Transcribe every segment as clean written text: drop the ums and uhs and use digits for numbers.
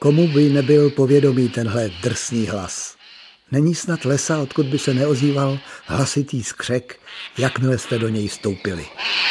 Komu by nebyl povědomý tenhle drsný hlas? Není snad lesa, odkud by se neozýval hlasitý skřek, jakmile jste do něj vstoupili.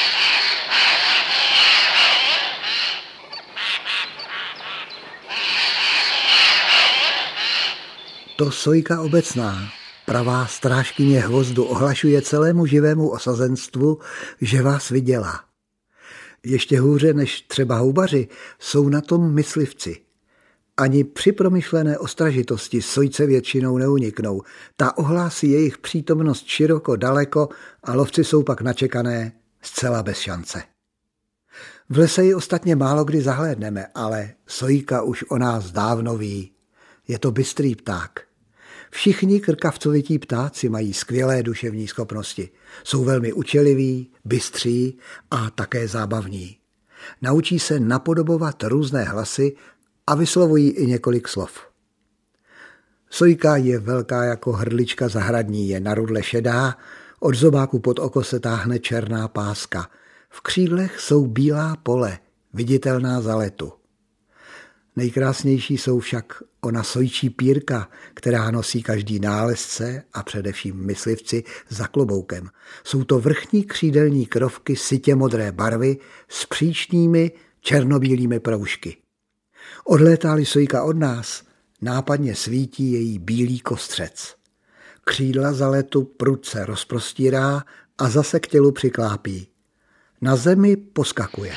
To sojka obecná, pravá strážkyně hvozdu, ohlašuje celému živému osazenstvu, že vás viděla. Ještě hůře než třeba houbaři jsou na tom myslivci. Ani při promyšlené ostražitosti sojce většinou neuniknou. Ta ohlásí jejich přítomnost široko, daleko a lovci jsou pak načekané zcela bez šance. V lese ji ostatně málo kdy zahlédneme, ale sojka už o nás dávno ví. Je to bystrý pták. Všichni krkavcovití ptáci mají skvělé duševní schopnosti. Jsou velmi učeliví, bystří a také zábavní. Naučí se napodobovat různé hlasy a vyslovují i několik slov. Sojka je velká jako hrdlička zahradní, je na rudle šedá, od zobáku pod oko se táhne černá páska. V křídlech jsou bílá pole, viditelná za letu. Nejkrásnější jsou však ona sojčí pírka, která nosí každý nálezce a především myslivci za kloboukem. Jsou to vrchní křídelní krovky sytě modré barvy s příčnými černobílými proužky. Odlétá-li sojka od nás, nápadně svítí její bílý kostřec. Křídla za letu prudce rozprostírá a zase k tělu přiklápí. Na zemi poskakuje.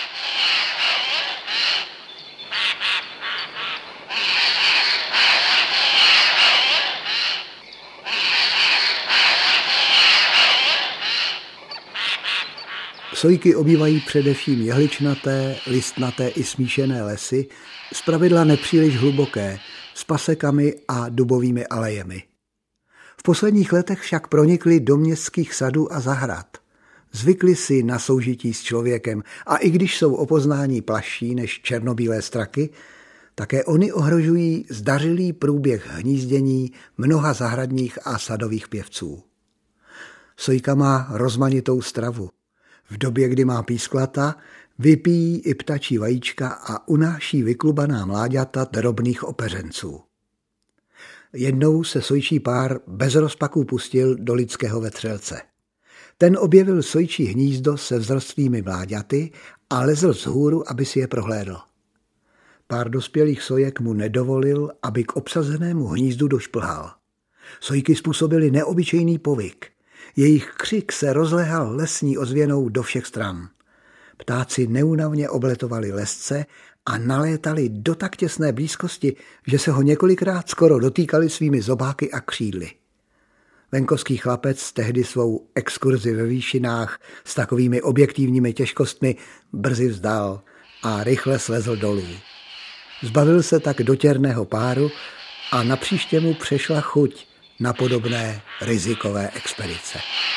Sojky obývají především jehličnaté, listnaté i smíšené lesy, zpravidla nepříliš hluboké, s pasekami a dubovými alejemi. V posledních letech však pronikly do městských sadů a zahrad. Zvykli si na soužití s člověkem a i když jsou o poznání plašší než černobílé straky, také oni ohrožují zdařilý průběh hnízdění mnoha zahradních a sadových pěvců. Sojka má rozmanitou stravu. V době, kdy má písklata, vypíjí i ptačí vajíčka a unáší vyklubaná mláďata drobných opeřenců. Jednou se sojčí pár bez rozpaků pustil do lidského vetřelce. Ten objevil sojčí hnízdo se vzrostlými mláďaty a lezl vzhůru, aby si je prohlédl. Pár dospělých sojek mu nedovolil, aby k obsazenému hnízdu došplhal. Sojky způsobily neobyčejný povyk. Jejich křik se rozléhal lesní ozvěnou do všech stran. Ptáci neúnavně obletovali lesce a nalétali do tak těsné blízkosti, že se ho několikrát skoro dotýkali svými zobáky a křídly. Venkovský chlapec tehdy svou exkurzi ve výšinách s takovými objektivními těžkostmi brzy vzdal a rychle slezl dolů. Zbavil se tak dotěrného páru a napříště mu přešla chuť na podobné rizikové expedice.